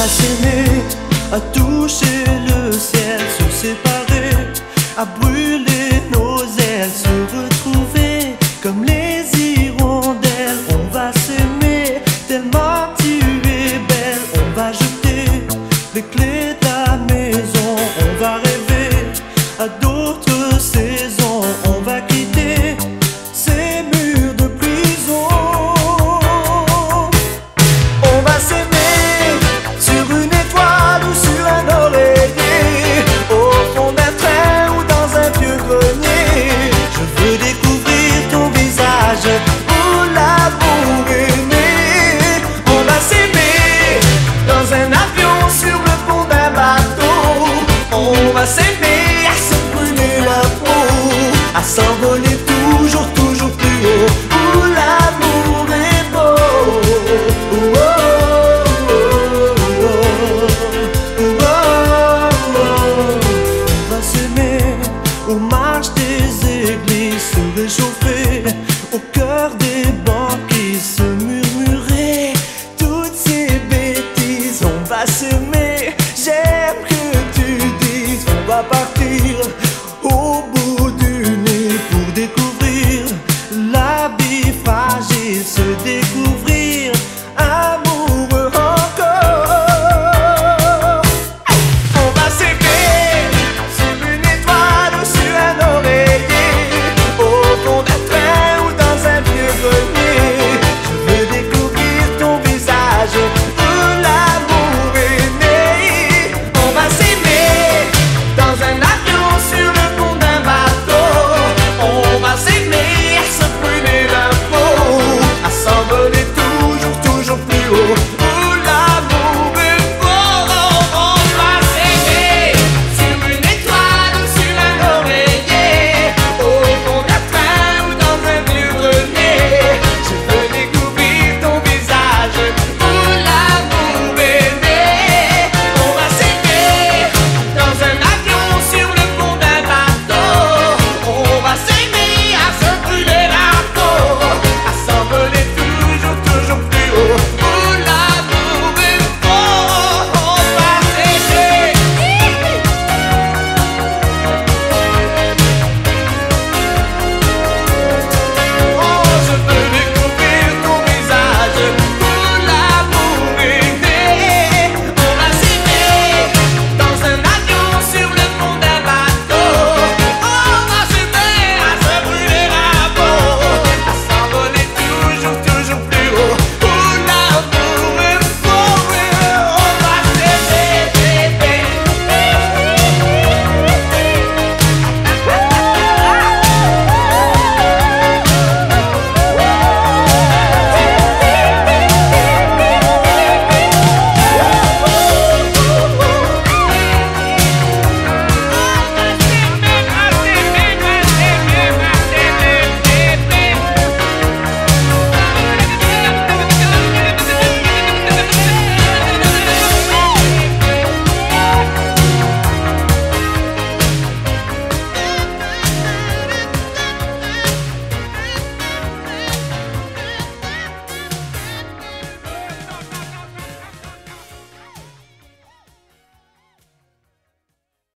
va s'aimer, à toucher le ciel, se séparer, à brûler nos ailes, se retrouver comme les hirondelles. On va s'aimer tellement tu es belle. On va jeter les clés de la maison, on va rêver à d'autres saisons. On va quitter ces murs de prison. On va s'aimer sur une étoile ou sur un oreiller, au fond d'un train ou dans un vieux grenier. Je veux découvrir ton visage où l'amour est né. On va s'aimer dans un avion, sur le pont d'un bateau. On va s'aimer à se brûler la peau, à s'envoler toujours, toujours plus haut, où l'amour est beau. Oh, oh, oh, oh, oh, oh. On va s'aimer aux marches des églises, se réchauffer au cœur des banquises, se murmurer toutes ces bêtises. On va s'aimer